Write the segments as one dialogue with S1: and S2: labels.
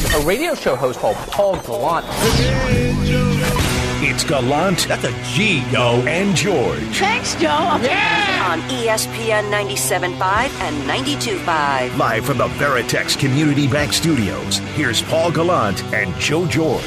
S1: a radio show host called Paul Gallant.
S2: It's Gallant. That's a G, yo. And George.
S3: Thanks, Joe.
S4: On ESPN 97.5 and 92.5.
S2: Live from the Veritex Community Bank Studios, here's Paul Gallant and Joe George.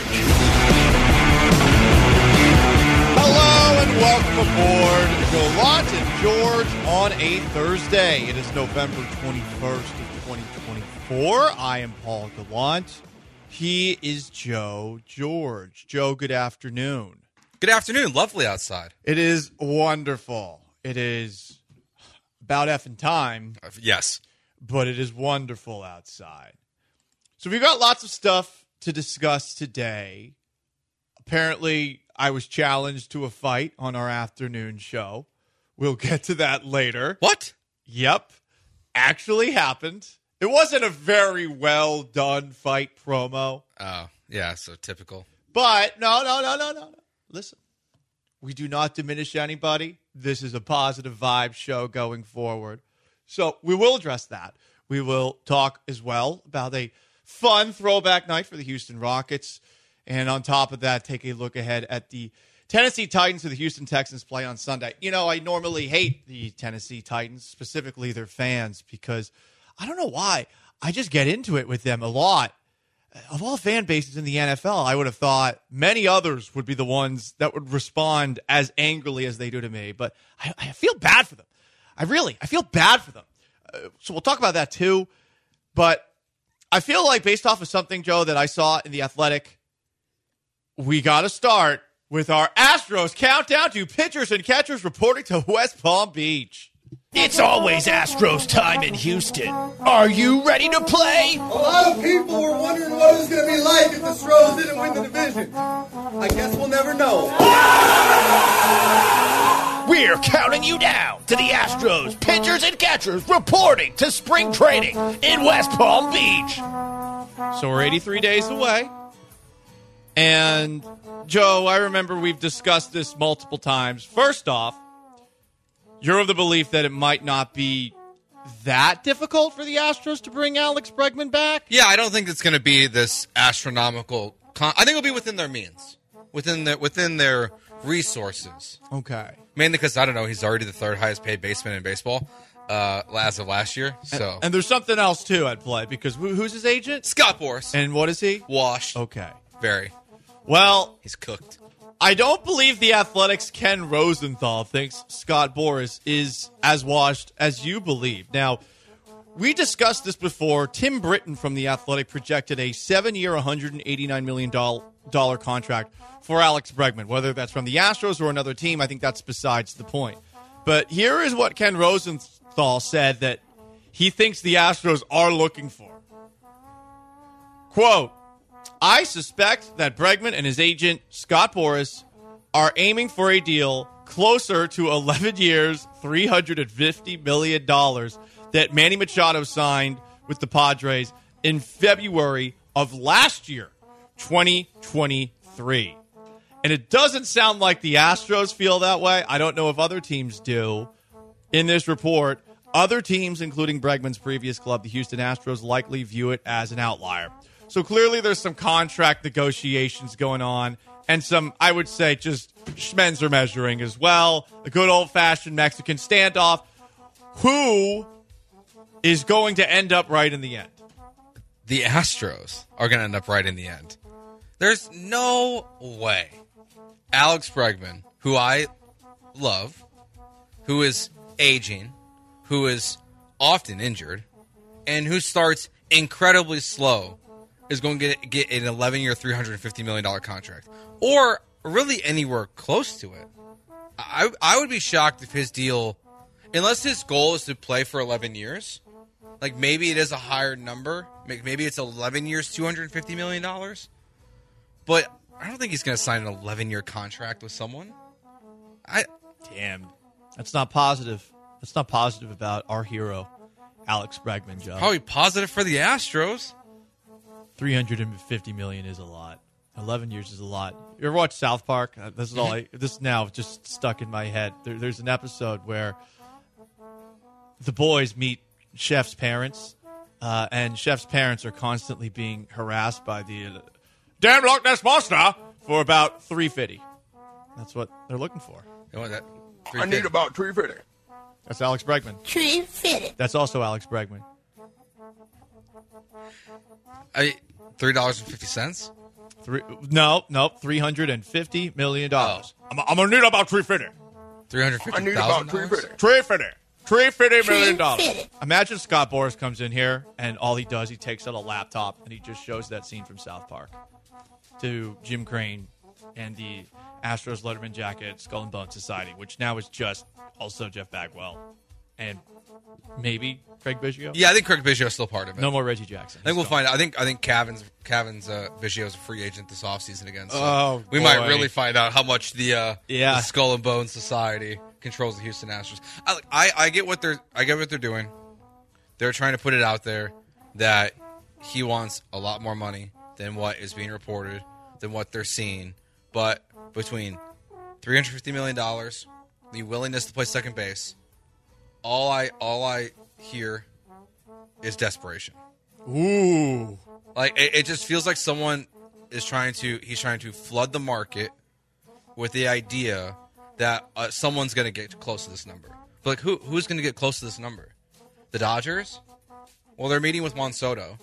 S5: Hello and welcome aboard Gallant and George on a Thursday. It is November 21st of 2024. I am Paul Gallant. He is Joe George. Joe, good afternoon.
S6: Good afternoon. Lovely outside.
S5: It is wonderful. It is about effing time.
S6: Yes.
S5: But it is wonderful outside. So we've got lots of stuff to discuss today. Apparently, I was challenged to a fight on our afternoon show. We'll get to that later.
S6: What?
S5: Yep. Actually happened. It wasn't a very well done fight promo.
S6: Oh, yeah, so typical.
S5: But no. Listen, we do not diminish anybody. This is a positive vibe show going forward. So we will address that. We will talk as well about a fun throwback night for the Houston Rockets. And on top of that, take a look ahead at the Tennessee Titans who the Houston Texans play on Sunday. You know, I normally hate the Tennessee Titans, specifically their fans, because I don't know why. I just get into it with them a lot. Of all fan bases in the NFL, I would have thought many others would be the ones that would respond as angrily as they do to me. But I feel bad for them. I feel bad for them. So we'll talk about that too. But I feel like based off of something, Joe, that I saw in The Athletic, we got to start with our Astros countdown to pitchers and catchers reporting to West Palm Beach.
S2: It's always Astros time in Houston. Are you ready to play?
S7: A lot of people were wondering what it was going to be like if the Astros didn't win the division. I guess we'll never know.
S2: We're counting you down to the Astros pitchers and catchers reporting to spring training in West Palm Beach.
S5: So we're 83 days away. And, Joe, I remember we've discussed this multiple times. First off, you're of the belief that it might not be that difficult for the Astros to bring Alex Bregman back?
S6: Yeah, I don't think it's going to be this astronomical. I think it'll be within their means, within their resources.
S5: Okay.
S6: Mainly because, I don't know, he's already the third highest paid baseman in baseball as of last year. So
S5: And there's something else, too, at play, because who's his agent?
S6: Scott Boras.
S5: And what is he?
S6: Washed.
S5: Okay.
S6: Very.
S5: Well,
S6: he's cooked.
S5: I don't believe the Athletic's Ken Rosenthal thinks Scott Boras is as washed as you believe. Now, we discussed this before. Tim Britton from The Athletic projected a 7-year, $189 million contract for Alex Bregman. Whether that's from the Astros or another team, I think that's besides the point. But here is what Ken Rosenthal said that he thinks the Astros are looking for. Quote, I suspect that Bregman and his agent, Scott Boras, are aiming for a deal closer to 11 years, $350 million that Manny Machado signed with the Padres in February of last year, 2023. And it doesn't sound like the Astros feel that way. I don't know if other teams do. In this report, other teams, including Bregman's previous club, the Houston Astros, likely view it as an outlier. So clearly there's some contract negotiations going on and some, I would say, just schmenzer measuring as well. A good old-fashioned Mexican standoff. Who is going to end up right in the end?
S6: The Astros are going to end up right in the end. There's no way Alex Bregman, who I love, who is aging, who is often injured, and who starts incredibly slow, is going to get an 11-year, $350 million contract. Or really anywhere close to it. I would be shocked if his deal, unless his goal is to play for 11 years, like maybe it is a higher number. Maybe it's 11 years, $250 million. But I don't think he's going to sign an 11-year contract with someone.
S5: Damn. That's not positive. That's not positive about our hero, Alex Bregman, Joe.
S6: Probably positive for the Astros.
S5: $350 million is a lot. 11 years is a lot. You ever watch South Park? This is all. This is now just stuck in my head. There's an episode where the boys meet Chef's parents, and Chef's parents are constantly being harassed by the damn Loch Ness Monster for about $350. That's what they're looking for.
S6: You want that?
S2: I need about $350.
S5: That's Alex Bregman.
S3: $350.
S5: That's also Alex Bregman.
S6: $3.50.
S5: No, $350 million.
S6: Oh.
S5: I'm gonna need about $350.
S6: $350,000.
S2: I need about $350.
S5: $350 million.
S3: $350.
S5: Imagine Scott Boras comes in here and all he does, he takes out a laptop and he just shows that scene from South Park to Jim Crane and the Astros Letterman jacket Skull and Bone Society, which now is just also Jeff Bagwell and maybe Craig Biggio.
S6: Yeah, I think Craig Biggio is still part of it.
S5: No more Reggie Jackson.
S6: I think we'll find out. I think Cavan's Biggio is a free agent this offseason again. So
S5: Oh,
S6: we
S5: boy.
S6: might really find out how much the
S5: Yeah.
S6: Skull and Bones Society controls the Houston Astros. I get what they're doing. They're trying to put it out there that he wants a lot more money than what is being reported, than what they're seeing. But between $350 million, the willingness to play second base, all I hear is desperation.
S5: Ooh.
S6: Like it just feels like someone is trying to flood the market with the idea that someone's going to get close to this number. But like who's going to get close to this number? The Dodgers? Well, they're meeting with Juan Soto.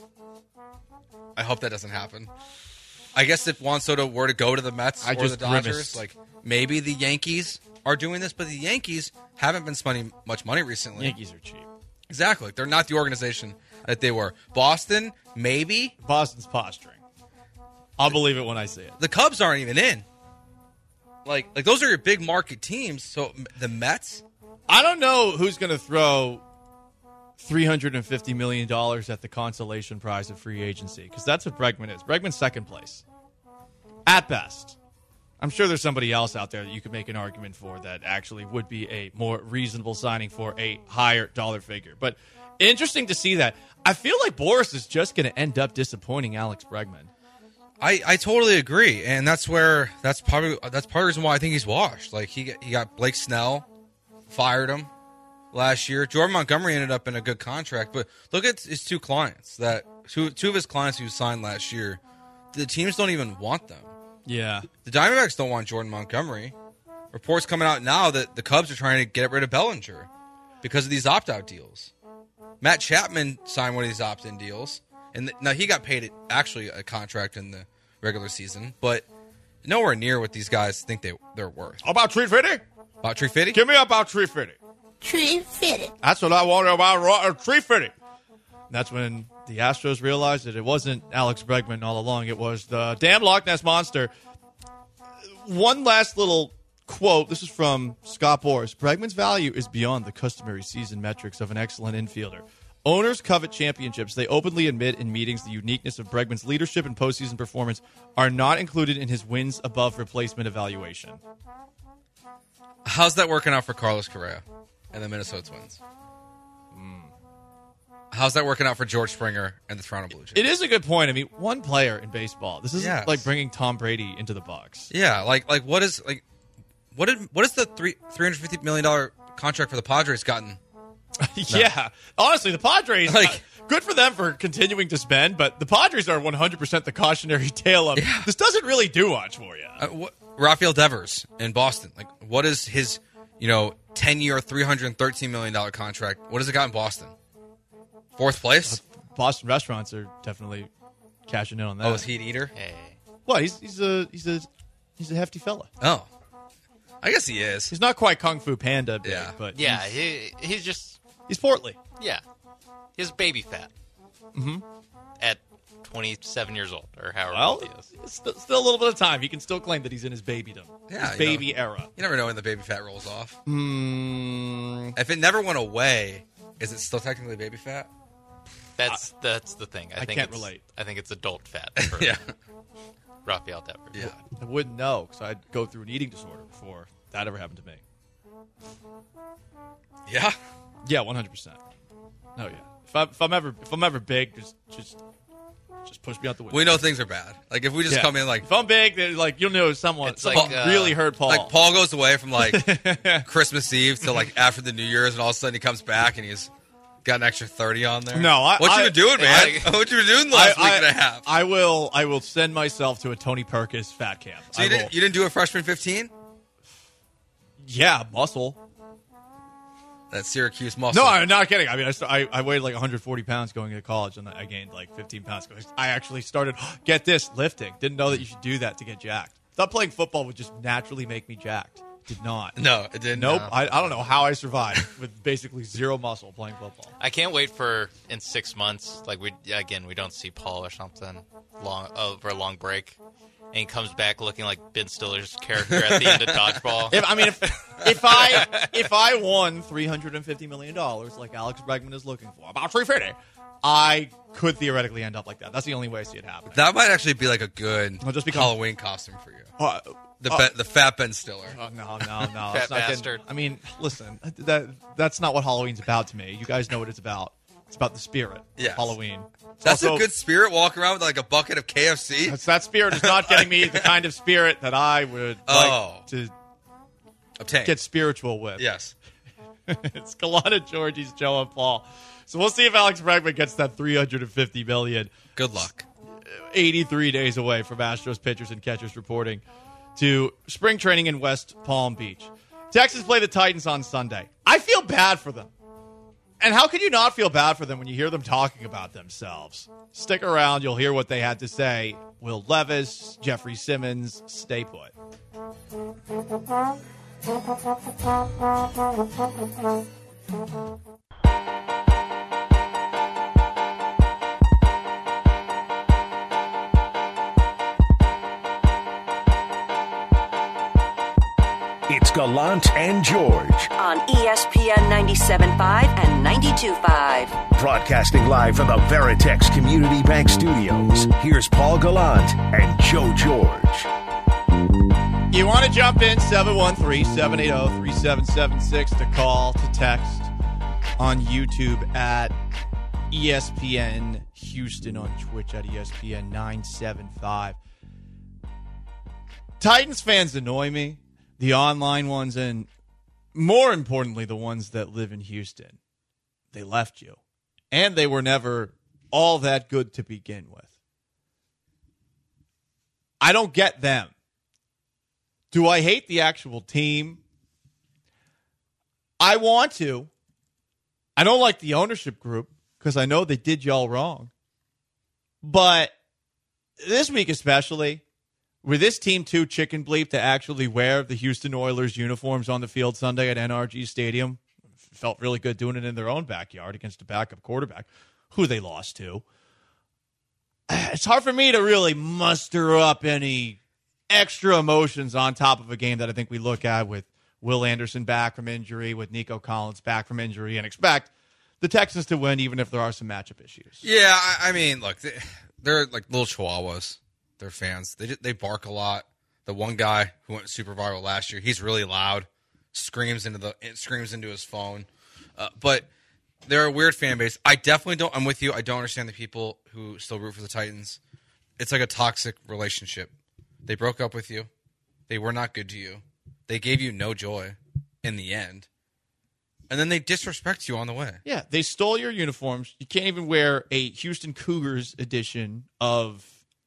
S6: I hope that doesn't happen. I guess if Juan Soto were to go to the Mets or the Dodgers,
S5: grimaced.
S6: like maybe the Yankees are doing this, but the Yankees haven't been spending much money recently.
S5: Yankees are cheap.
S6: Exactly. They're not the organization that they were. Boston, maybe.
S5: Boston's posturing. I'll believe it when I see it.
S6: The Cubs aren't even in. Like those are your big market teams. So the Mets,
S5: I don't know who's going to throw $350 million at the consolation prize of free agency, because that's what Bregman is. Bregman's second place. At best. I'm sure there's somebody else out there that you could make an argument for that actually would be a more reasonable signing for a higher dollar figure. But interesting to see that. I feel like Boras is just going to end up disappointing Alex Bregman.
S6: I totally agree, and that's part of the reason why I think he's washed. Like he got Blake Snell, fired him last year. Jordan Montgomery ended up in a good contract, but look at his two clients. That two of his clients who signed last year, the teams don't even want them.
S5: Yeah.
S6: The Diamondbacks don't want Jordan Montgomery. Reports coming out now that the Cubs are trying to get rid of Bellinger because of these opt-out deals. Matt Chapman signed one of these opt-in deals, and now he got paid actually a contract in the regular season, but nowhere near what these guys think they're worth.
S5: About $350?
S6: About $350?
S5: Give me about $350.
S3: $350.
S5: That's what I want about $350. That's when the Astros realized that it wasn't Alex Bregman all along. It was the damn Loch Ness Monster. One last little quote. This is from Scott Boras. Bregman's value is beyond the customary season metrics of an excellent infielder. Owners covet championships. They openly admit in meetings the uniqueness of Bregman's leadership and postseason performance are not included in his wins above replacement evaluation.
S6: How's that working out for Carlos Correa and the Minnesota Twins? How's that working out for George Springer and the Toronto Blue Jays?
S5: It is a good point. I mean, one player in baseball. This isn't
S6: Yes.
S5: like bringing Tom Brady into the box.
S6: Yeah, what is the $350 million contract for the Padres gotten?
S5: Yeah. Honestly, the Padres,
S6: Like-
S5: good for them for continuing to spend, but the Padres are 100% the cautionary tale of this doesn't really do much for you.
S6: Rafael Devers in Boston. Like, what is his 10-year, $313 million contract? What has it got in Boston? Fourth place?
S5: Boston restaurants are definitely cashing in on that.
S6: Oh, is he an eater?
S5: What? He's a hefty fella.
S6: Oh. I guess he is.
S5: He's not quite Kung Fu Panda big,
S6: Yeah.
S5: but
S8: Yeah, he's
S5: portly.
S8: he's baby fat.
S5: Mm-hmm.
S8: At 27 years old, or however
S5: Well,
S8: old he is.
S5: it's still a little bit of time. He can still claim that he's in his babydom.
S6: Yeah,
S5: his baby era.
S6: You never know when the baby fat rolls off.
S5: Mm,
S6: If it never went away, is it still technically baby fat?
S8: That's the thing. I think
S5: can't
S8: it's,
S5: relate.
S8: I think it's adult fat for
S6: Yeah.
S8: Rafael Devers.
S6: Yeah.
S5: I wouldn't know because I'd go through an eating disorder before that ever happened to me.
S6: Yeah?
S5: Yeah, 100%. Oh yeah. If I'm ever big, just push me out the window.
S6: We know things are bad. Like, if we just
S5: Yeah.
S6: come in like...
S5: if I'm big, then like you'll know someone
S8: It's like,
S5: really hurt Paul.
S6: Like, Paul goes away from, like, Christmas Eve to, like, after the New Year's, and all of a sudden he comes back and he's Got an extra 30 on there?
S5: No,
S6: what you been doing, man? What you been doing the last week and a half?
S5: I will send myself to a Tony Perkis fat camp.
S6: So you didn't do a freshman 15?
S5: Yeah, muscle.
S6: That Syracuse muscle.
S5: No, I'm not kidding. I mean, I weighed like 140 pounds going into college, and I gained like 15 pounds. I actually started, get this, lifting. Didn't know that you should do that to get jacked. Thought playing football would just naturally make me jacked. Did not.
S6: No, it didn't.
S5: Nope. I don't know how I survived with basically zero muscle playing football.
S8: I can't wait for in 6 months. Like we don't see Paul or something over a long break, and he comes back looking like Ben Stiller's character at the end of Dodgeball.
S5: If I won $350 million like Alex Bregman is looking for, about $350, I could theoretically end up like that. That's the only way I see it happening.
S6: That might actually be like a good Halloween costume for you. The fat Ben Stiller.
S5: No.
S8: Fat bastard.
S5: I mean, listen, that's not what Halloween's about to me. You guys know what it's about. It's about the spirit of Halloween.
S6: That's also a good spirit, walking around with like a bucket of KFC.
S5: That spirit is not getting me the kind of spirit that I would like to
S6: obtain.
S5: Get spiritual with.
S6: Yes.
S5: It's Gallant, Georgie's Joe and Paul. So we'll see if Alex Bregman gets that $350 million.
S6: Good luck.
S5: 83 days away from Astros pitchers and catchers reporting to spring training in West Palm Beach. Texans play the Titans on Sunday. I feel bad for them. And how can you not feel bad for them when you hear them talking about themselves? Stick around. You'll hear what they had to say. Will Levis, Jeffrey Simmons, stay put.
S9: It's Gallant and George
S4: on ESPN 97.5 and 92.5.
S9: Broadcasting live from the Veritex Community Bank Studios. Here's Paul Gallant and Joe George.
S5: You want to jump in, 713-780-3776 to call, to text on YouTube at ESPN Houston, on Twitch at ESPN 975. Titans fans annoy me. The online ones, and more importantly, the ones that live in Houston. They left you. And they were never all that good to begin with. I don't get them. Do I hate the actual team? I want to. I don't like the ownership group because I know they did y'all wrong. But this week especially, were this team too chicken bleep to actually wear the Houston Oilers uniforms on the field Sunday at NRG Stadium? Felt really good doing it in their own backyard against a backup quarterback who they lost to. It's hard for me to really muster up any extra emotions on top of a game that I think we look at with Will Anderson back from injury, with Nico Collins back from injury, and expect the Texans to win even if there are some matchup issues.
S6: Yeah, I mean, look, they're like little chihuahuas. They're fans. They bark a lot. The one guy who went super viral last year, he's really loud, screams into his phone. But they're a weird fan base. I definitely don't. I'm with you. I don't understand the people who still root for the Titans. It's like a toxic relationship. They broke up with you. They were not good to you. They gave you no joy in the end. And then they disrespect you on the way.
S5: Yeah, they stole your uniforms. You can't even wear a Houston Cougars edition of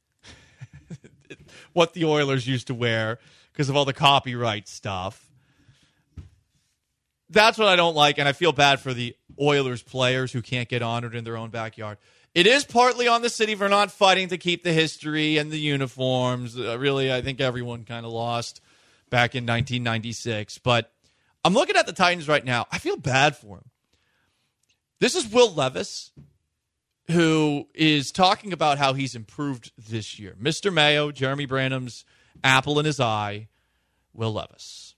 S5: what the Oilers used to wear because of all the copyright stuff. That's what I don't like, and I feel bad for the Oilers players who can't get honored in their own backyard. It is partly on the city for not fighting to keep the history and the uniforms. Really, I think everyone kind of lost back in 1996. But I'm looking at the Titans right now. I feel bad for him. This is Will Levis, who is talking about how he's improved this year. Mr. Mayo, Jeremy Branham's apple in his eye, Will Levis.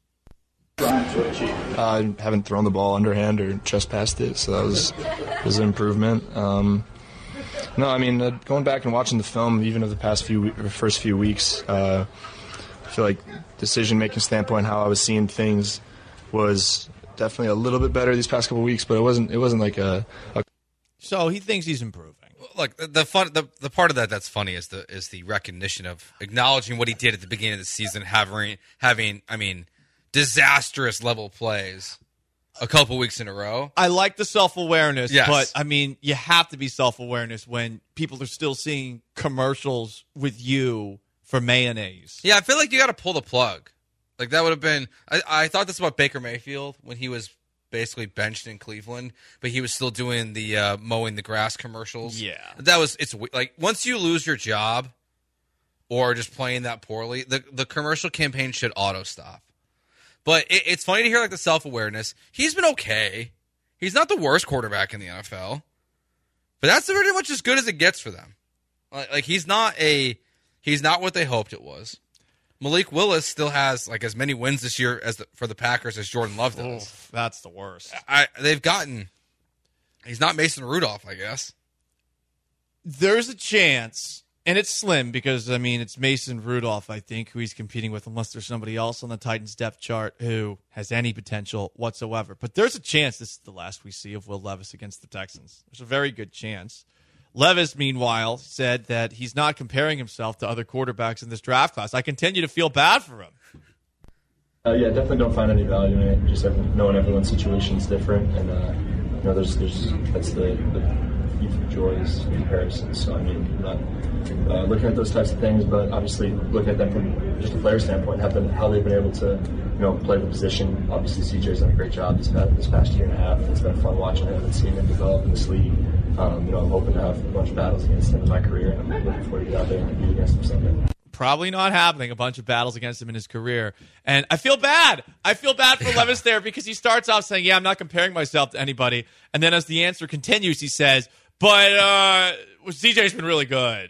S10: I haven't thrown the ball underhand or just past it, so that was an improvement. No, I mean, going back and watching the film, even of the first few weeks, I feel like decision-making standpoint, how I was seeing things was definitely a little bit better these past couple of weeks, but it wasn't like a.
S5: So he thinks he's improving.
S6: Look, the part of that's funny is the recognition of acknowledging what he did at the beginning of the season, having disastrous level plays a couple weeks in a row.
S5: I like the self-awareness,
S6: Yes.
S5: but, I mean, you have to be self-awareness when people are still seeing commercials with you for mayonnaise.
S6: Yeah, I feel like you got to pull the plug. Like, that would have been... I thought this about Baker Mayfield when he was basically benched in Cleveland, but he was still doing the mowing the grass commercials.
S5: Yeah.
S6: It's like, once you lose your job or just playing that poorly, the commercial campaign should auto-stop. But it's funny to hear, like, the self-awareness. He's been okay. He's not the worst quarterback in the NFL. But that's pretty much as good as it gets for them. Like he's not what they hoped it was. Malik Willis still has, like, as many wins this year for the Packers as Jordan Love does.
S5: Oof, that's the worst.
S6: He's not Mason Rudolph, I guess.
S5: There's a chance, and it's slim because, I mean, it's Mason Rudolph, I think, who he's competing with, unless there's somebody else on the Titans depth chart who has any potential whatsoever. But there's a chance this is the last we see of Will Levis against the Texans. There's a very good chance. Levis, meanwhile, said that he's not comparing himself to other quarterbacks in this draft class. I continue to feel bad for him.
S10: Yeah, definitely don't find any value in it. Just knowing everyone's situation is different, and there's that's the youth joys comparison. So I mean, I'm not looking at those types of things, but obviously looking at them from just a player standpoint, how they've been able to play the position. Obviously, CJ's done a great job this past year and a half. It's been fun watching him and seeing him develop in this league. I'm hoping to have a bunch of battles against him in my career, and I'm looking forward to get out there and compete against him someday.
S5: Probably not happening, a bunch of battles against him in his career. And I feel bad. I feel bad for Levis there because he starts off saying, yeah, I'm not comparing myself to anybody. And then as the answer continues, he says, but CJ's been really good.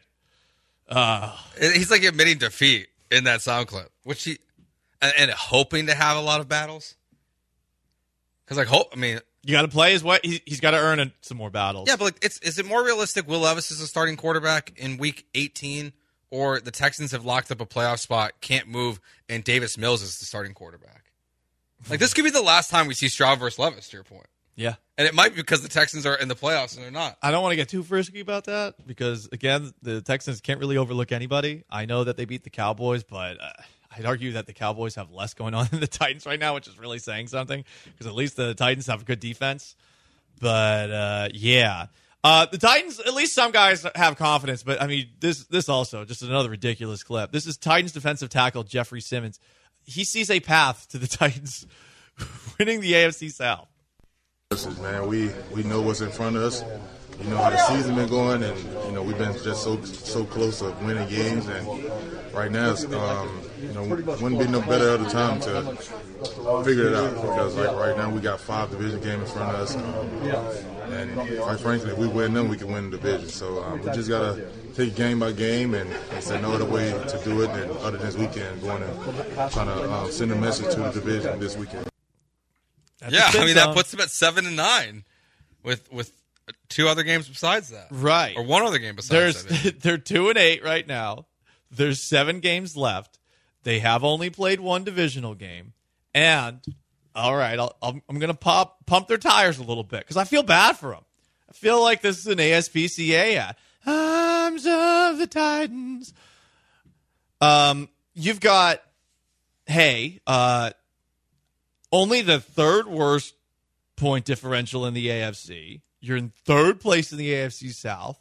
S6: He's like admitting defeat in that sound clip, which and hoping to have a lot of battles. Because
S5: you got to play his way. He's got to earn some more battles.
S6: Yeah, but is it more realistic Will Levis is a starting quarterback in Week 18, or the Texans have locked up a playoff spot, can't move, and Davis Mills is the starting quarterback? Like, this could be the last time we see Stroud versus Levis, to your point.
S5: Yeah.
S6: And it might be because the Texans are in the playoffs and they're not.
S5: I don't want to get too frisky about that because, again, the Texans can't really overlook anybody. I know that they beat the Cowboys, but I'd argue that the Cowboys have less going on than the Titans right now, which is really saying something because at least the Titans have a good defense. But, yeah. The Titans, at least some guys have confidence, but, I mean, this also, just another ridiculous clip. This is Titans defensive tackle Jeffrey Simmons. He sees a path to the Titans winning the AFC South.
S11: Listen, man, we know what's in front of us. You know how the season been going, and we've been just so close to winning games. And right now, it's, wouldn't be no better other time to figure it out because right now we got 5 division games in front of us, and quite frankly, if we win them, we can win the division. So we just gotta take game by game, and there's no other way to do it than other than this weekend, going and trying to send a message to the division this weekend.
S6: That puts them at 7-9 with 2 other games besides that.
S5: Right.
S6: Or 1 other game besides that.
S5: They're 2-8 right now. There's 7 games left. They have only played 1 divisional game. And, all right, I'm going to pump their tires a little bit because I feel bad for them. I feel like this is an ASPCA ad. Arms of the Titans. You've got, only the 3rd worst point differential in the AFC. You're in 3rd place in the AFC South.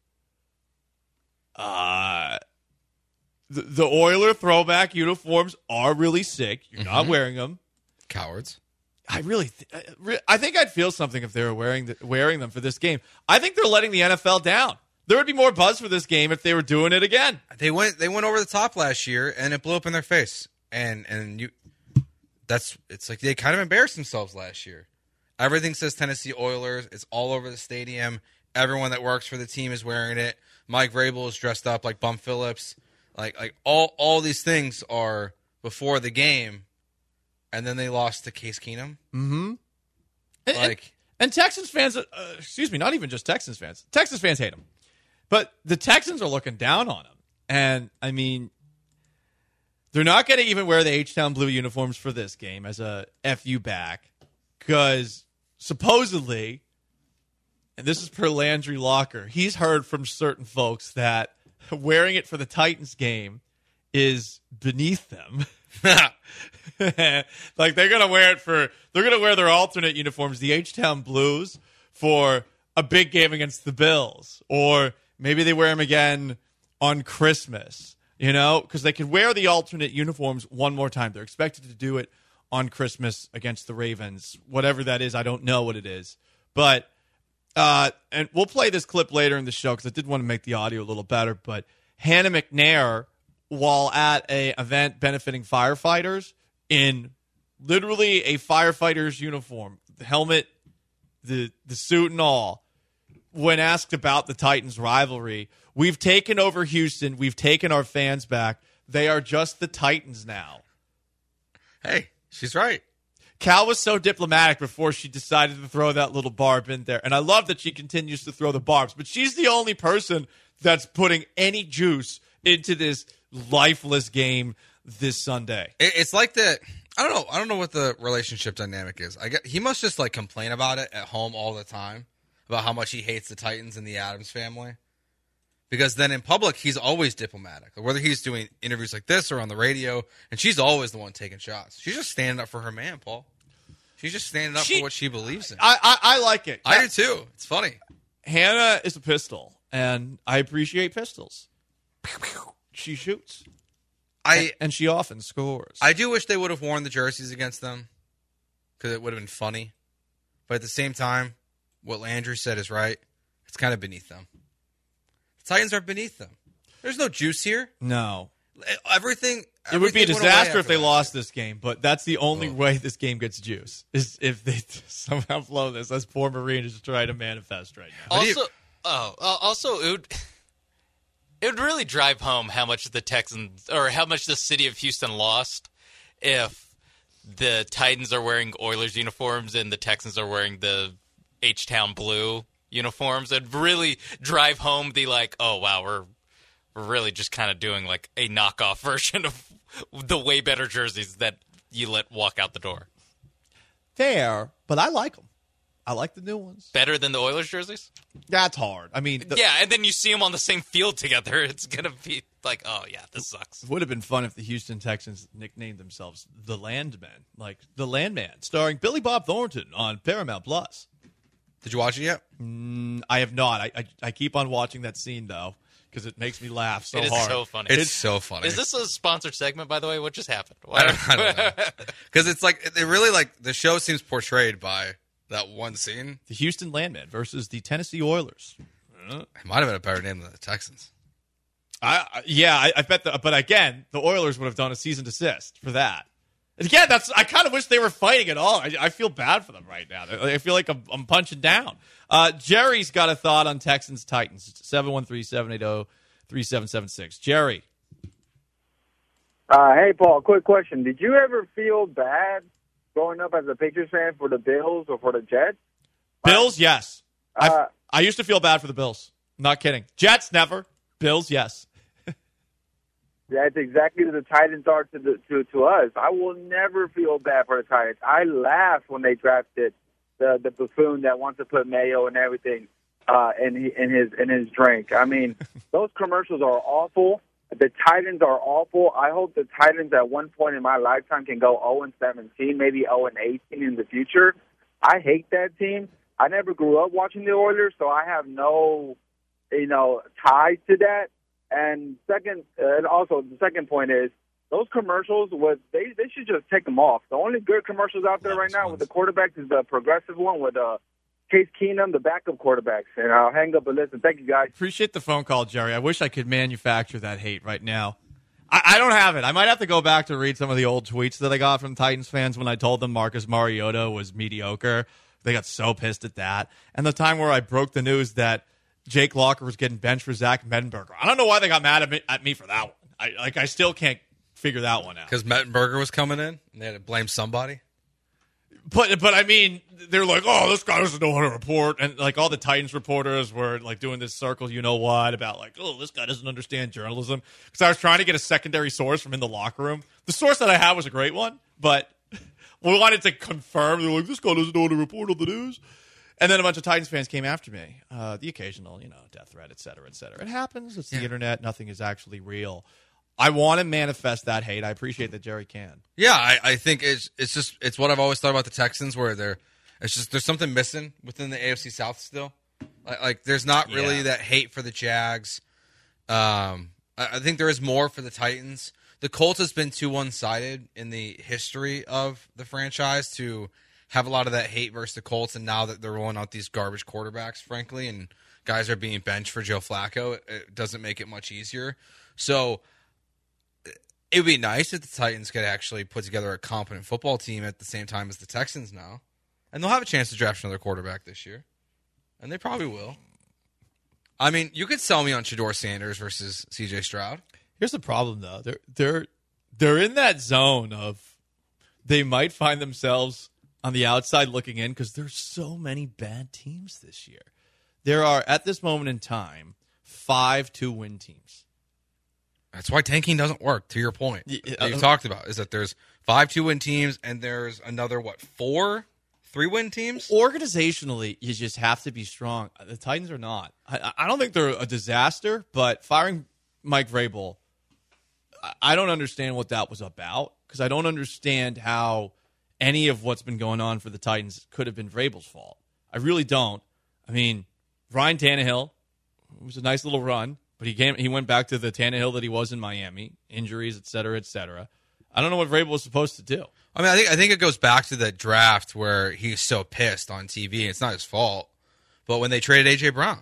S5: The Oiler throwback uniforms are really sick. You're not wearing them.
S6: Cowards.
S5: I think I'd feel something if they were wearing them for this game. I think they're letting the NFL down. There would be more buzz for this game if they were doing it again.
S6: They went over the top last year, and it blew up in their face. It's like they kind of embarrassed themselves last year. Everything says Tennessee Oilers. It's all over the stadium. Everyone that works for the team is wearing it. Mike Vrabel is dressed up like Bum Phillips. Like all these things are before the game, and then they lost to Case Keenum.
S5: Mm-hmm. And Texans fans, not even just Texans fans. Texans fans hate them. But the Texans are looking down on them. And, I mean, they're not going to even wear the H-Town blue uniforms for this game as a FU back because supposedly, and this is per Landry Locker, he's heard from certain folks that wearing it for the Titans game is beneath them. Like they're gonna wear their alternate uniforms, the H-Town Blues, for a big game against the Bills, or maybe they wear them again on Christmas. Because they could wear the alternate uniforms one more time. They're expected to do it on Christmas against the Ravens, whatever that is. I don't know what it is, but and we'll play this clip later in the show because I did want to make the audio a little better. But Hannah McNair, while at a event benefiting firefighters, in literally a firefighter's uniform, the helmet, the suit and all, when asked about the Titans rivalry, we've taken over Houston. We've taken our fans back. They are just the Titans now.
S6: Hey, she's right.
S5: Cal was so diplomatic before she decided to throw that little barb in there. And I love that she continues to throw the barbs. But she's the only person that's putting any juice into this lifeless game this Sunday.
S6: It's like that. I don't know what the relationship dynamic is. He must just like complain about it at home all the time, about how much he hates the Titans and the Adams family. Because then in public, he's always diplomatic. Whether he's doing interviews like this or on the radio, and she's always the one taking shots. She's just standing up for her man, Paul. She's just standing up for what she believes in.
S5: I like it.
S6: I do too. It's funny.
S5: Hannah is a pistol, and I appreciate pistols. She shoots. And she often scores.
S6: I do wish they would have worn the jerseys against them, because it would have been funny. But at the same time, what Landry said is right. It's kind of beneath them. The Titans are beneath them. There's no juice here.
S5: No.
S6: Everything
S5: it would be a disaster if they lost this game, but that's the only way this game gets juice, is if they somehow blow this, as poor Marine is trying to manifest right now.
S8: Also, it would really drive home how much the Texans, or how much the city of Houston lost if the Titans are wearing Oilers uniforms and the Texans are wearing the H-Town Blue uniforms. It'd really drive home the oh wow, we're really just kind of doing like a knockoff version of the way better jerseys that you let walk out the door.
S5: Fair, but I like them. I like the new ones.
S8: Better than the Oilers jerseys?
S5: That's hard. I mean...
S8: and then you see them on the same field together. It's going to be like, oh, yeah, this sucks.
S5: It would have been fun if the Houston Texans nicknamed themselves the Landmen. Like, The Landman, starring Billy Bob Thornton on Paramount+.
S6: Did you watch it yet?
S5: I have not. I keep on watching that scene, though, because it makes me laugh so hard.
S8: It is so funny.
S6: It's so funny.
S8: Is this a sponsored segment, by the way? What just happened?
S6: I don't know. Because it's like, it really, the show seems portrayed by that one scene.
S5: The Houston Landmen versus the Tennessee Oilers.
S6: It might have been a better name than the Texans.
S5: I bet. But again, the Oilers would have done a cease and desist for that. And again, I kind of wish they were fighting at all. I feel bad for them right now. I feel like I'm punching down. Jerry's got a thought on Texans Titans. 713-780-3776. Jerry.
S12: Hey, Paul. Quick question: did you ever feel bad growing up as a Patriots fan for the Bills or for the Jets?
S5: Bills, yes. I used to feel bad for the Bills. Not kidding. Jets, never. Bills, yes.
S12: That's exactly what the Titans are to us. I will never feel bad for the Titans. I laughed when they drafted the buffoon that wants to put mayo and everything in his drink. I mean, those commercials are awful. The Titans are awful. I hope the Titans at one point in my lifetime can go 0-17, maybe 0-18 in the future. I hate that team. I never grew up watching the Oilers, so I have no, tie to that. And also the second point is those commercials. They should just take them off. The only good commercials out there right now with the quarterbacks is the progressive one with Case Keenum, the backup quarterbacks. And I'll hang up and listen. Thank you, guys.
S5: Appreciate the phone call, Jerry. I wish I could manufacture that hate right now. I don't have it. I might have to go back to read some of the old tweets that I got from Titans fans when I told them Marcus Mariota was mediocre. They got so pissed at that. And the time where I broke the news that Jake Locker was getting benched for Zach Mettenberger. I don't know why they got mad at me for that one. I still can't figure that one out.
S6: Because Mettenberger was coming in and they had to blame somebody?
S5: But I mean, they're like, oh, this guy doesn't know how to report. And like all the Titans reporters were like doing this circle, about like, oh, this guy doesn't understand journalism. Because I was trying to get a secondary source from in the locker room. The source that I had was a great one, but we wanted to confirm. They're like, this guy doesn't know how to report on the news. And then a bunch of Titans fans came after me. The occasional, death threat, et cetera, et cetera. It happens. It's the internet. Nothing is actually real. I want to manifest that hate. I appreciate that Jerry can.
S6: Yeah, I think it's what I've always thought about the Texans, where there's something missing within the AFC South still. Like there's not really that hate for the Jags. I think there is more for the Titans. The Colts has been too one-sided in the history of the franchise to have a lot of that hate versus the Colts, and now that they're rolling out these garbage quarterbacks, frankly, and guys are being benched for Joe Flacco, it doesn't make it much easier. So it would be nice if the Titans could actually put together a competent football team at the same time as the Texans now. And they'll have a chance to draft another quarterback this year. And they probably will. I mean, you could sell me on Shedeur Sanders versus C.J. Stroud.
S5: Here's the problem, though. They're in that zone of they might find themselves on the outside looking in because there's so many bad teams this year. There are, at this moment in time, 5 2-win teams.
S6: That's why tanking doesn't work, to your point. That you talked about, is that there's 5 2-win teams and there's another, 4 3-win teams?
S5: Organizationally, you just have to be strong. The Titans are not. I don't think they're a disaster, but firing Mike Vrabel, I don't understand what that was about because I don't understand how any of what's been going on for the Titans could have been Vrabel's fault. I really don't. I mean, Ryan Tannehill, it was a nice little run, but he went back to the Tannehill that he was in Miami, injuries, et cetera, et cetera. I don't know what Vrabel was supposed to do.
S6: I mean, I think it goes back to the draft where he's so pissed on TV. It's not his fault, but when they traded A.J. Brown,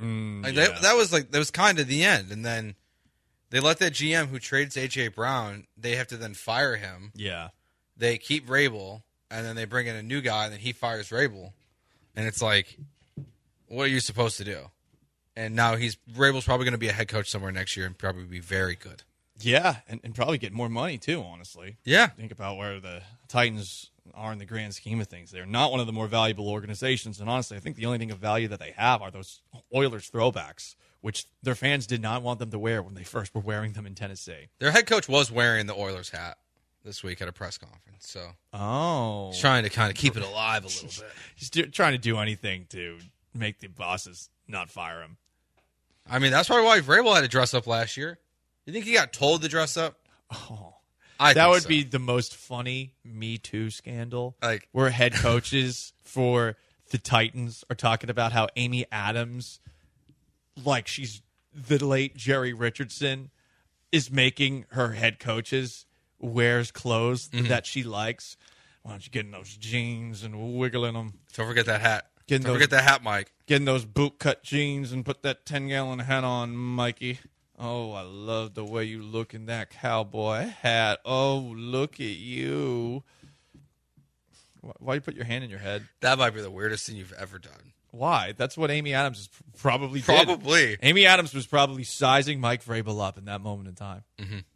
S6: that was kind of the end. And then they let that GM who trades A.J. Brown, they have to then fire him.
S5: Yeah,
S6: they keep Vrabel, and then they bring in a new guy, and then he fires Vrabel, and it's like, what are you supposed to do? And now Vrabel's probably going to be a head coach somewhere next year and probably be very good.
S5: Yeah, and probably get more money, too, honestly.
S6: Yeah.
S5: Think about where the Titans are in the grand scheme of things. They're not one of the more valuable organizations, and honestly, I think the only thing of value that they have are those Oilers throwbacks, which their fans did not want them to wear when they first were wearing them in Tennessee.
S6: Their head coach was wearing the Oilers hat this week at a press conference, so he's trying to kind of keep it alive a little bit.
S5: He's trying to do anything to make the bosses not fire him.
S6: I mean, that's probably why Vrabel had to dress up last year. You think he got told to dress up?
S5: Oh, that would be the most funny Me Too scandal. Where head coaches for the Titans are talking about how Amy Adams, like she's the late Jerry Richardson, is making her head coaches wears clothes that she likes. Why don't you get in those jeans and wiggling them?
S6: Don't forget that hat. Don't forget that hat, Mike.
S5: Getting those boot-cut jeans and put that 10-gallon hat on, Mikey. Oh, I love the way you look in that cowboy hat. Oh, look at you. Why you put your hand in your head?
S6: That might be the weirdest thing you've ever done.
S5: Why? That's what Amy Adams is probably did.
S6: Probably.
S5: Amy Adams was probably sizing Mike Vrabel up in that moment in time.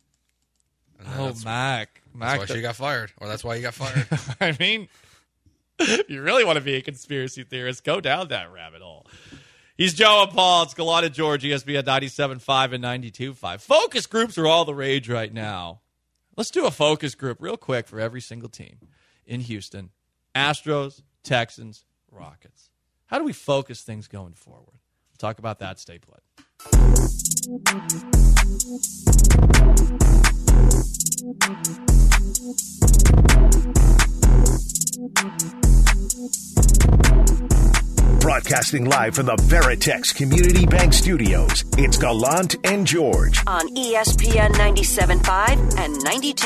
S6: Mm-hmm.
S5: Oh, Mac.
S6: That's why she got fired. Or that's why he got fired.
S5: I mean, if you really want to be a conspiracy theorist, go down that rabbit hole. He's Joe and Paul. It's Galata George, ESPN 97.5 and 92.5. Focus groups are all the rage right now. Let's do a focus group real quick for every single team in Houston. Astros, Texans, Rockets. How do we focus things going forward? We'll talk about that. Stay put.
S9: Broadcasting live from the Veritex Community Bank Studios, it's Gallant and George.
S4: On ESPN 97.5 and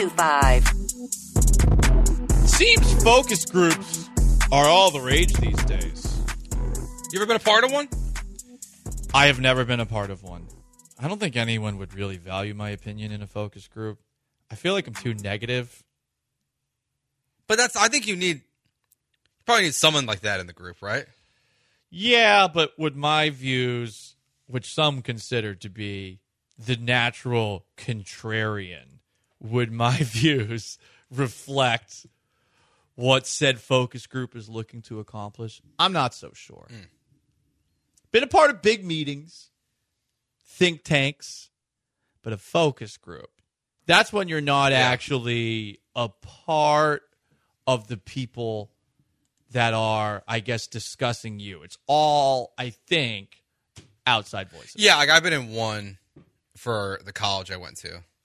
S4: 92.5.
S5: Seems focus groups are all the rage these days.
S6: You ever been a part of one?
S5: I have never been a part of one. I don't think anyone would really value my opinion in a focus group. I feel like I'm too negative.
S6: But I think you probably need someone like that in the group, right?
S5: Yeah, but would my views, which some consider to be the natural contrarian, would my views reflect what said focus group is looking to accomplish? I'm not so sure. Been a part of big meetings, think tanks, but a focus group. That's when you're not actually a part of the people that are, I guess, discussing you. It's all, I think, outside voices.
S6: Yeah, like I've been in one for the college I went to.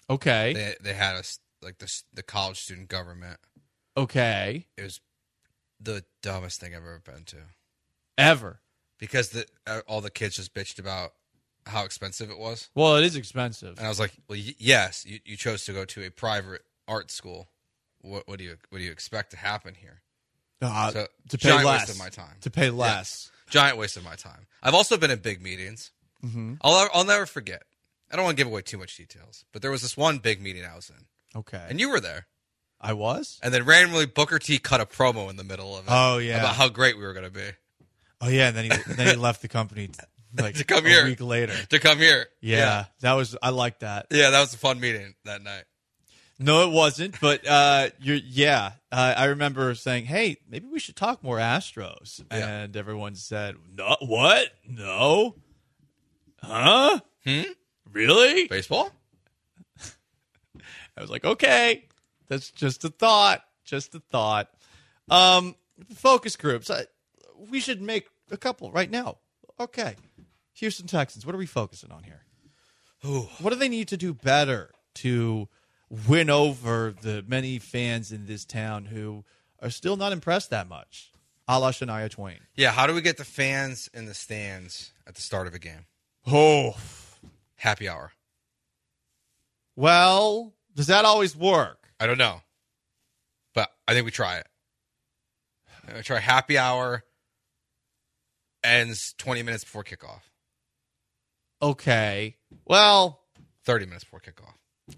S5: Okay.
S6: They had us like the college student government.
S5: Okay.
S6: It was the dumbest thing I've ever been to.
S5: Ever.
S6: Because all the kids just bitched about how expensive it was.
S5: Well, it is expensive.
S6: And I was like, well, yes, you chose to go to a private art school. What do you expect to happen here?
S5: To pay less.
S6: Waste of my time.
S5: To pay less.
S6: Yeah, giant waste of my time. I've also been in big meetings.
S5: Mm-hmm.
S6: I'll never forget. I don't want to give away too much details, but there was this one big meeting I was in.
S5: Okay.
S6: And you were there.
S5: I was?
S6: And then randomly Booker T cut a promo in the middle of it.
S5: Oh, yeah.
S6: About how great we were going to be.
S5: Oh, yeah. And then he left the company like
S6: to come
S5: a
S6: here.
S5: week later.
S6: To come here.
S5: Yeah. I liked that.
S6: Yeah, that was a fun meeting that night.
S5: No, it wasn't. But I remember saying, "Hey, maybe we should talk more Astros."
S6: Yeah.
S5: And everyone said, "No, what? No, huh? Really?
S6: Baseball?"
S5: I was like, "Okay, that's just a thought. Just a thought." Focus groups. We should make a couple right now. Okay, Houston Texans. What are we focusing on here?
S6: Ooh.
S5: What do they need to do better to win over the many fans in this town who are still not impressed that much, a la Shania Twain?
S6: Yeah, how do we get the fans in the stands at the start of a game?
S5: Oh.
S6: Happy hour.
S5: Well, does that always work?
S6: I don't know. But I think we try it. We try happy hour, ends 20 minutes before kickoff.
S5: Okay. Well,
S6: 30 minutes before kickoff.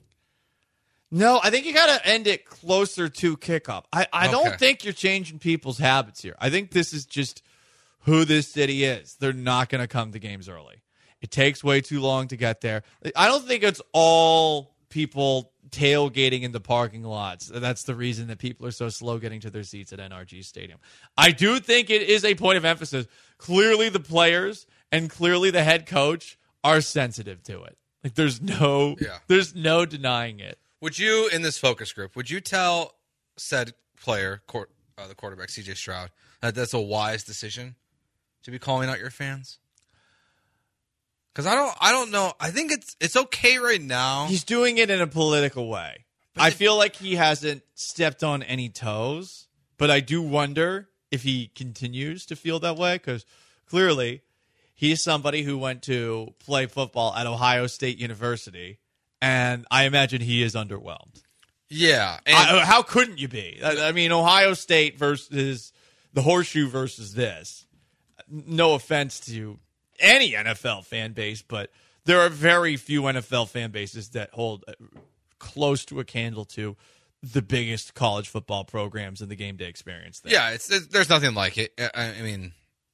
S5: No, I think you got to end it closer to kickoff. I don't think you're changing people's habits here. I think this is just who this city is. They're not going to come to games early. It takes way too long to get there. I don't think it's all people tailgating in the parking lots. That's the reason that people are so slow getting to their seats at NRG Stadium. I do think it is a point of emphasis. Clearly the players and clearly the head coach are sensitive to it. Like there's no denying it.
S6: Would you, in this focus group, would you tell said player, the quarterback, C.J. Stroud, that that's a wise decision to be calling out your fans? Because I don't know. I think it's okay right now.
S5: He's doing it in a political way. I feel like he hasn't stepped on any toes, but I do wonder if he continues to feel that way because clearly he's somebody who went to play football at Ohio State University. And I imagine he is underwhelmed.
S6: Yeah.
S5: How couldn't you be? I mean, Ohio State versus the Horseshoe versus this. No offense to any NFL fan base, but there are very few NFL fan bases that hold close to a candle to the biggest college football programs in the game day experience there.
S6: Yeah, there's nothing like it. I mean,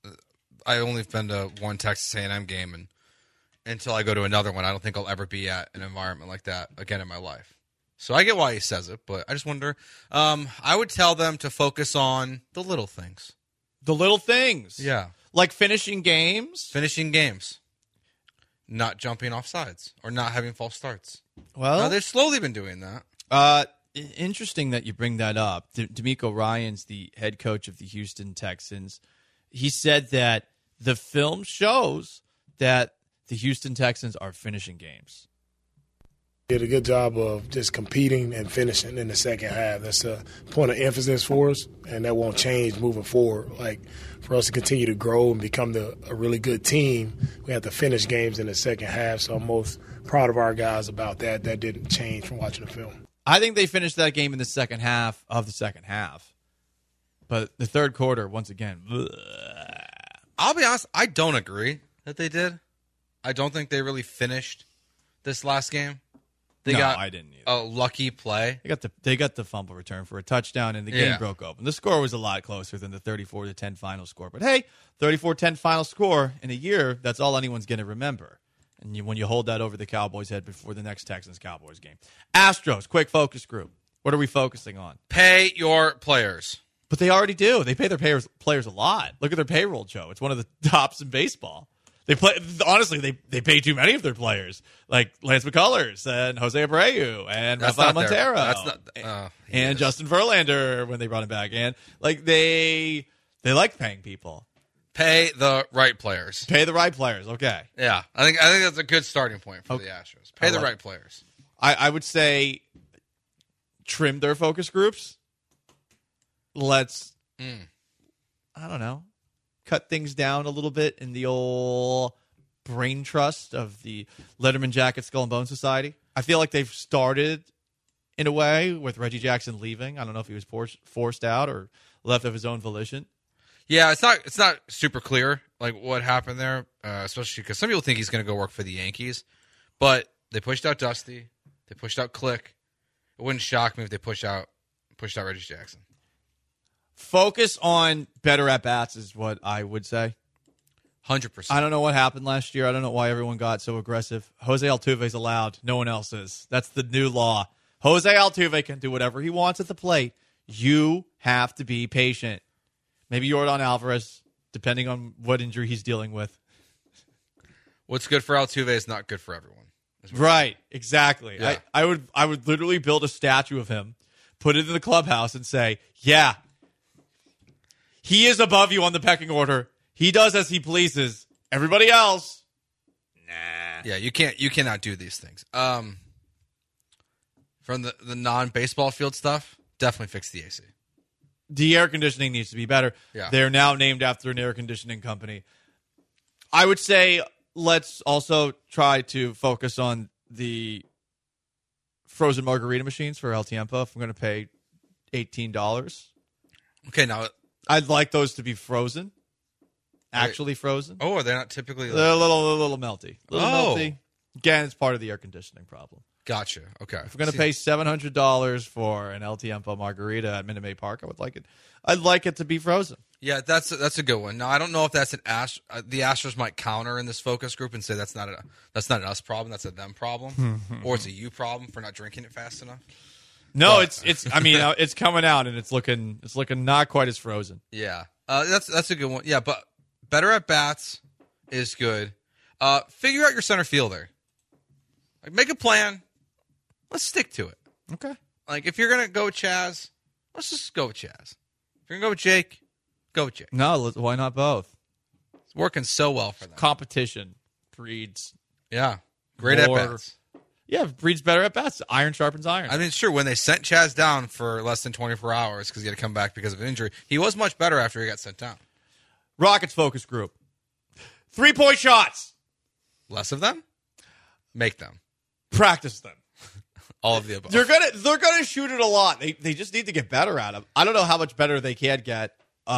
S6: I only been to one Texas A&M game, and until I go to another one, I don't think I'll ever be at an environment like that again in my life. So I get why he says it, but I just wonder. I would tell them to focus on the little things.
S5: The little things?
S6: Yeah.
S5: Like finishing games?
S6: Finishing games. Not jumping off sides or not having false starts.
S5: Well,
S6: they've slowly been doing that.
S5: Interesting that you bring that up. D'Amico Ryans, the head coach of the Houston Texans, he said that the film shows that the Houston Texans are finishing games.
S13: Did a good job of just competing and finishing in the second half. That's a point of emphasis for us, and that won't change moving forward. Like, for us to continue to grow and become a really good team, we have to finish games in the second half. So I'm most proud of our guys about that. That didn't change from watching the film.
S5: I think they finished that game in the second half of the second half. But the third quarter, once again,
S6: I'll be honest, I don't agree that they did. I don't think they really finished this last game.
S5: I didn't either.
S6: A lucky play.
S5: They got the fumble return for a touchdown, and the game broke open. The score was a lot closer than the 34-10 final score. But hey, 34-10 final score in a year, that's all anyone's going to remember. And when you hold that over the Cowboys' head before the next Texans-Cowboys game. Astros, quick focus group. What are we focusing on?
S6: Pay your players.
S5: But they already do. They pay their players a lot. Look at their payroll, Joe. It's one of the tops in baseball. Honestly, they pay too many of their players, like Lance McCullers and Jose Abreu and Rafael Montero and Justin Verlander when they brought him back. And like they like paying people.
S6: Pay the right players.
S5: Pay the right players. Okay.
S6: Yeah, I think that's a good starting point for the Astros. Pay the right players.
S5: I would say trim their focus groups. Let's, I don't know, cut things down a little bit in the old brain trust of the Letterman Jacket Skull and Bone Society. I feel like they've started in a way with Reggie Jackson leaving. I don't know if he was forced out or left of his own volition.
S6: Yeah, it's not super clear like what happened there, especially because some people think he's going to go work for the Yankees, but they pushed out Dusty, they pushed out Click. It wouldn't shock me if they pushed out Reggie Jackson.
S5: Focus on better at bats is what I would say.
S6: 100%.
S5: I don't know what happened last year. I don't know why everyone got so aggressive. Jose Altuve's allowed. No one else is. That's the new law. Jose Altuve can do whatever he wants at the plate. You have to be patient. Maybe Yordan Alvarez, depending on what injury he's dealing with.
S6: What's good for Altuve is not good for everyone.
S5: Right, exactly.
S6: Yeah.
S5: I would literally build a statue of him, put it in the clubhouse, and say, yeah, he is above you on the pecking order. He does as he pleases. Everybody else, nah.
S6: Yeah, you cannot do these things. From the non-baseball field stuff, definitely fix the AC.
S5: The air conditioning needs to be better.
S6: Yeah.
S5: They're now named after an air conditioning company. I would say let's also try to focus on the frozen margarita machines for El Tiempo if I'm going to pay $18.
S6: Okay, now
S5: I'd like those to be frozen. Actually frozen.
S6: Oh, are they not typically?
S5: They're a little melty. Melty. Again, it's part of the air conditioning problem.
S6: Gotcha. Okay.
S5: If we're going to pay $700 for an El Tiempo margarita at Minute Maid Park, I'd like it to be frozen.
S6: Yeah, that's a good one. Now I don't know if that's the Astros might counter in this focus group and say that's not an us problem, that's a them problem, or it's a you problem for not drinking it fast enough.
S5: No, but it's I mean it's coming out and it's looking not quite as frozen.
S6: Yeah, that's a good one. Yeah, but better at bats is good. Figure out your center fielder. Like make a plan. Let's stick to it.
S5: Okay.
S6: Like if you're gonna go with Chaz, let's just go with Chaz. If you're gonna go with Jake, go with Jake.
S5: No, why not both?
S6: It's working so well for them.
S5: Competition breeds.
S6: Yeah, great at bats.
S5: Yeah, breeds better at bats. Iron sharpens iron.
S6: I mean, sure, when they sent Chaz down for less than 24 hours because he had to come back because of injury, he was much better after he got sent down.
S5: Rockets focus group. 3-point shots.
S6: Less of them? Make them.
S5: Practice them.
S6: All of the above.
S5: They're gonna shoot it a lot. They just need to get better at them. I don't know how much better they can get,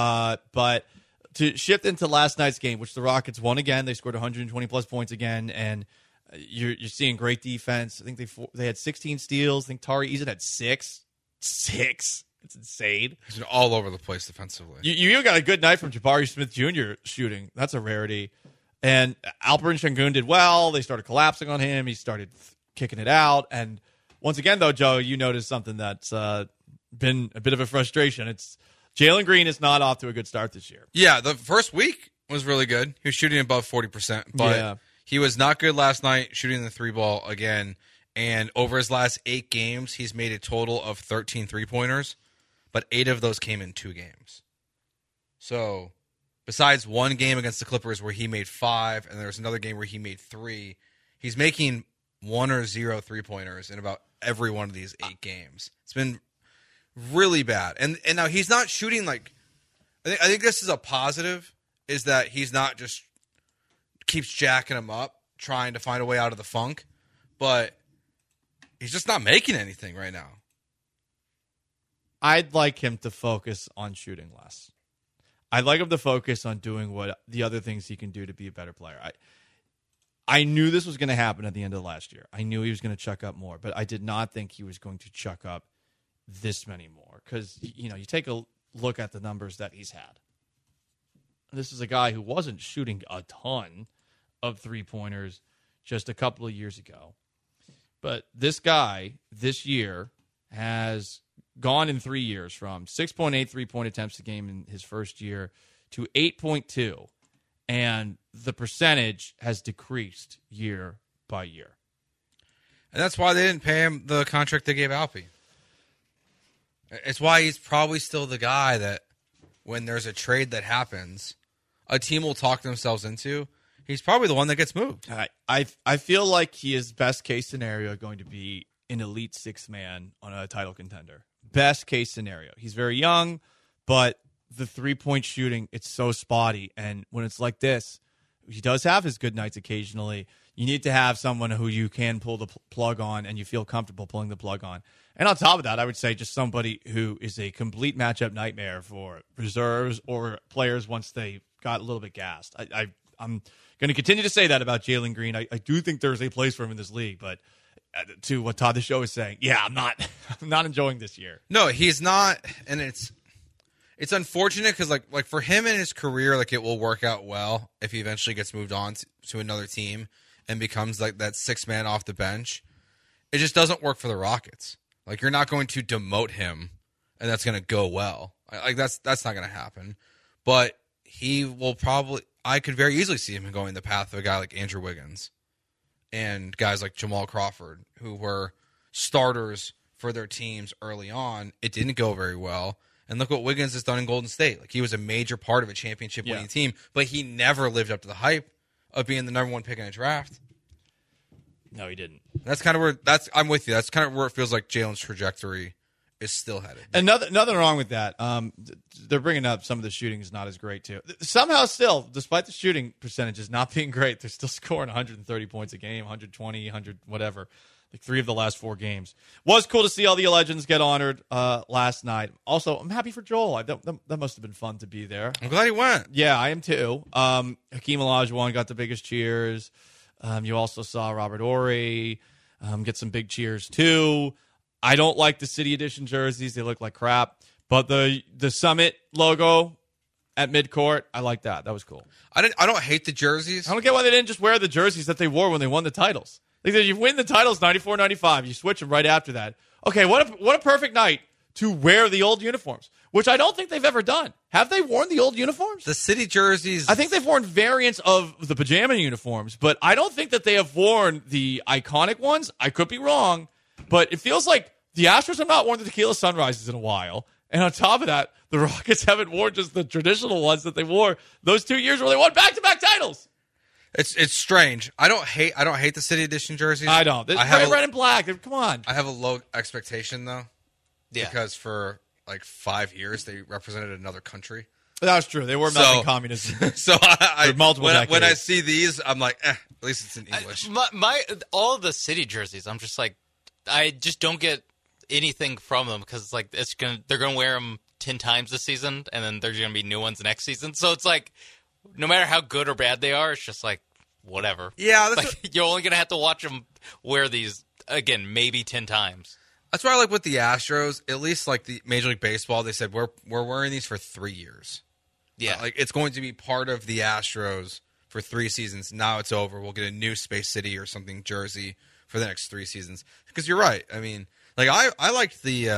S5: but to shift into last night's game, which the Rockets won again, they scored 120 plus points again, and you're seeing great defense. I think they had 16 steals. I think Tari Eason had 6. It's insane.
S6: He's been all over the place defensively.
S5: You got a good night from Jabari Smith Jr. shooting. That's a rarity. And Alperen Sengun did well. They started collapsing on him. He started kicking it out. And once again, though, Joe, you noticed something that's been a bit of a frustration. It's Jalen Green is not off to a good start this year.
S6: Yeah, the first week was really good. He was shooting above 40%, but he was not good last night shooting the 3-ball again. And over his last 8 games, he's made a total of 13 3-pointers, but 8 of those came in 2 games. So besides one game against the Clippers where he made 5, and there was another game where he made 3, he's making 1 or 0 3-pointers in about every one of these 8 games. It's been really bad. And now he's not shooting like I think this is a positive, is that he's not just keeps jacking him up, trying to find a way out of the funk, but he's just not making anything right now.
S5: I'd like him to focus on shooting less. I'd like him to focus on doing what the other things he can do to be a better player. I knew this was going to happen at the end of last year. I knew he was going to chuck up more, but I did not think he was going to chuck up this many more. Because, you take a look at the numbers that he's had. This is a guy who wasn't shooting a ton of 3-pointers just a couple of years ago. But this guy, this year, has gone in 3 years from 6.8 3-point attempts a game in his first year to 8.2. And the percentage has decreased year by year.
S6: And that's why they didn't pay him the contract they gave Alpi. It's why he's probably still the guy that when there's a trade that happens, a team will talk themselves into. he's probably the one that gets moved.
S5: I feel like he is best case scenario going to be an elite 6-man on a title contender. Best case scenario. He's very young, but the 3-point shooting, it's so spotty. And when it's like this, he does have his good nights occasionally. You need to have someone who you can pull the plug on and you feel comfortable pulling the plug on. And on top of that, I would say just somebody who is a complete matchup nightmare for reserves or players once they got a little bit gassed. I'm going to continue to say that about Jalen Green. I do think there's a place for him in this league, but to what Todd the Show is saying, yeah, I'm not enjoying this year.
S6: No, he's not, and it's unfortunate because like for him in his career, like it will work out well if he eventually gets moved on to another team and becomes like that 6-man off the bench. It just doesn't work for the Rockets. Like you're not going to demote him, and that's going to go well. Like that's not going to happen. But he will probably. I could very easily see him going the path of a guy like Andrew Wiggins and guys like Jamal Crawford, who were starters for their teams early on. It didn't go very well. And look what Wiggins has done in Golden State. Like he was a major part of a championship-winning team, but he never lived up to the hype of being the number 1 pick in a draft.
S5: No, he didn't.
S6: That's kind of where I'm with you. That's kind of where it feels like Jalen's trajectory is still headed.
S5: And nothing wrong with that. They're bringing up some of the shooting is not as great too. Somehow, still, despite the shooting percentages not being great, they're still scoring 130 points a game, 120, 100, whatever. Like 3 of the last 4 games. Was cool to see all the legends get honored last night. Also, I'm happy for Joel. That must have been fun to be there.
S6: I'm glad he went.
S5: Yeah, I am too. Hakeem Olajuwon got the biggest cheers. You also saw Robert Horry get some big cheers too. I don't like the City Edition jerseys. They look like crap. But the Summit logo at midcourt, I like that. That was cool.
S6: I don't hate the jerseys.
S5: I don't get why they didn't just wear the jerseys that they wore when they won the titles. Like you win the titles 94-95, you switch them right after that. Okay, what a perfect night to wear the old uniforms, which I don't think they've ever done. Have they worn the old uniforms?
S6: The City jerseys.
S5: I think they've worn variants of the pajama uniforms, but I don't think that they have worn the iconic ones. I could be wrong, but it feels like the Astros have not worn the Tequila Sunrises in a while. And on top of that, the Rockets haven't worn just the traditional ones that they wore those 2 years where they won back-to-back titles.
S6: It's strange. I don't hate the City Edition jerseys.
S5: I don't. It's red and black. Come on.
S6: I have a low expectation though.
S8: Yeah.
S6: Because for like 5 years they represented another country.
S5: That's true. They were not in communism.
S6: So when I see these, I'm like, at least it's in English.
S8: All the City jerseys, I'm just like, I just don't get anything from them because it's like they're gonna wear them 10 times this season, and then there's gonna be new ones next season. So it's like, no matter how good or bad they are, it's just like whatever.
S6: Yeah,
S8: you're only gonna have to watch them wear these again, maybe 10 times.
S6: That's why I like with the Astros. At least like the Major League Baseball, they said we're wearing these for 3 years.
S8: Yeah,
S6: like it's going to be part of the Astros for 3 seasons. Now it's over. We'll get a new Space City or something jersey for the next 3 seasons. Because you're right. I mean, like I liked the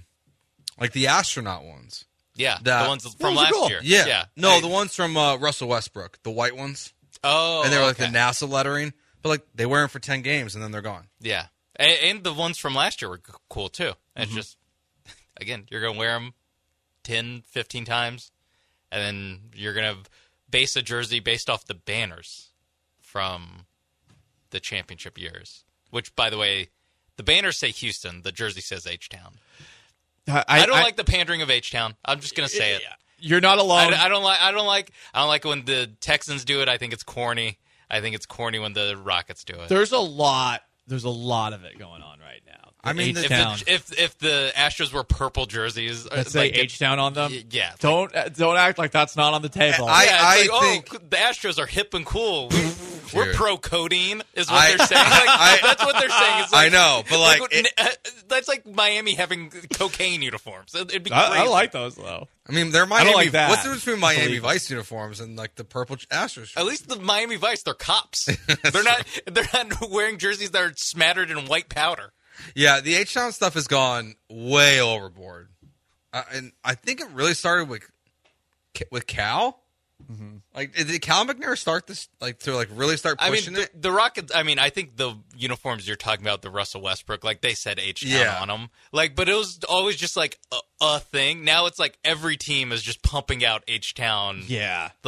S6: astronaut ones.
S8: Yeah, the ones from last year.
S6: Yeah. No, the ones from Russell Westbrook, the white ones.
S8: Oh,
S6: and they were like the NASA lettering, but like they wear them for 10 games and then they're gone.
S8: Yeah, and the ones from last year were cool too. And it's just, again, you're gonna wear them 10, 15 times, and then you're gonna base a jersey based off the banners from the championship years. Which, by the way, the banners say Houston, the jersey says H-Town. I don't like the pandering of H-Town. I'm just gonna say it.
S5: You're not alone.
S8: I don't like when the Texans do it. I think it's corny. I think it's corny when the Rockets do it.
S5: There's a lot of it going on right now.
S8: I mean, if the Astros were purple jerseys,
S5: let's say H-Town on them.
S8: Yeah,
S5: don't act like that's not on the table.
S8: I think the Astros are hip and cool. We're pro codeine, is what they're saying. Like, that's what they're saying. It's like,
S6: I know, but
S8: that's like Miami having cocaine uniforms. It'd be crazy.
S5: I like those though.
S6: I mean, they're Miami.
S5: I don't like that.
S6: What's the difference between Miami Vice uniforms and like the purple Astros?
S8: At least the Miami Vice, they're cops. They're not wearing jerseys that are smattered in white powder.
S6: Yeah, the H-Town stuff has gone way overboard, and I think it really started with Cal. Mm-hmm. Like, did Cal McNair start this? Like, to like really start pushing it?
S8: The Rockets. I mean, I think the uniforms you're talking about, the Russell Westbrook, like they said H-Town on them. Like, but it was always just like a thing. Now it's like every team is just pumping out H-Town.
S5: Yeah,
S8: like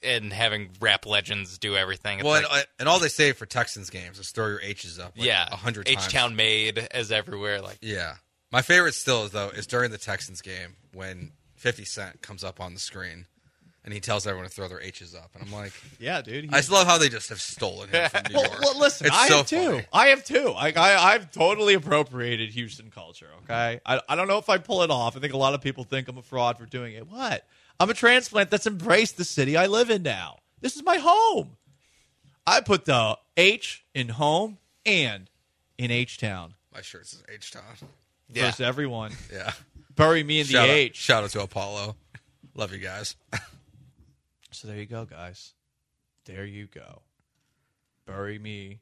S8: and having rap legends do everything. It's
S6: Well, and all they say for Texans games is throw your H's up. 100 times.
S8: H-Town made as everywhere.
S6: Yeah. My favorite still is during the Texans game when 50 Cent comes up on the screen and he tells everyone to throw their H's up. And I'm like,
S5: yeah, dude.
S6: I just love how they just have stolen him from New York.
S5: Well, listen,
S6: it's
S5: I
S6: so
S5: have too.
S6: funny.
S5: I have too. I've totally appropriated Houston culture, okay? I don't know if I pull it off. I think a lot of people think I'm a fraud for doing it. What? I'm a transplant that's embraced the city I live in now. This is my home. I put the H in home and in H-Town.
S6: My shirt says H-Town.
S5: Versus everyone.
S6: Yeah.
S5: Bury me in the H.
S6: Shout out to Apollo. Love you guys.
S5: So there you go, guys. There you go. Bury me.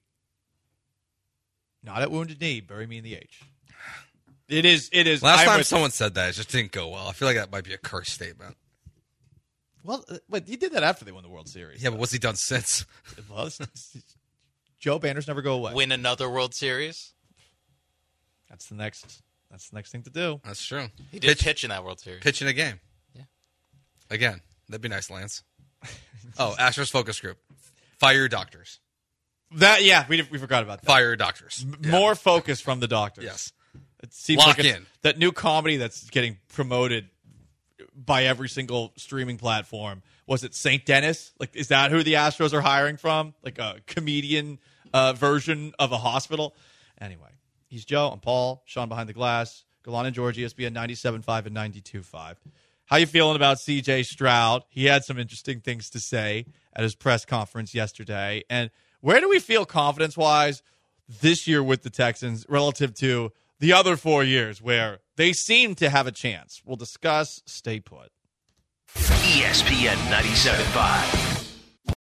S5: Not at Wounded Knee. Bury me in the H. It is.
S6: Last time someone said that, it just didn't go well. I feel like that might be a curse statement.
S5: Well, but he did that after they won the World Series.
S6: Yeah, but what's he done since?
S5: Well, Joe banners never go away.
S8: Win another World Series?
S5: That's the next thing to do.
S6: That's true.
S8: He did pitch in that World Series.
S6: Pitch in a game.
S8: Yeah.
S6: Again. That'd be nice, Lance. Oh, Astros focus group. Fire your doctors.
S5: We forgot about that.
S6: Fire your doctors.
S5: More focus from the doctors.
S6: Yes.
S5: It seems
S6: Lock
S5: like
S6: in.
S5: That new comedy that's getting promoted by every single streaming platform. Was it St. Dennis? Like, is that who the Astros are hiring from? Like a comedian version of a hospital? Anyway, he's Joe. I'm Paul. Sean behind the glass. Gallant and George, ESPN 97.5 and 92.5. How you feeling about C.J. Stroud? He had some interesting things to say at his press conference yesterday. And where do we feel confidence-wise this year with the Texans relative to the other 4 years where they seem to have a chance? We'll discuss. Stay put.
S9: ESPN 97.5.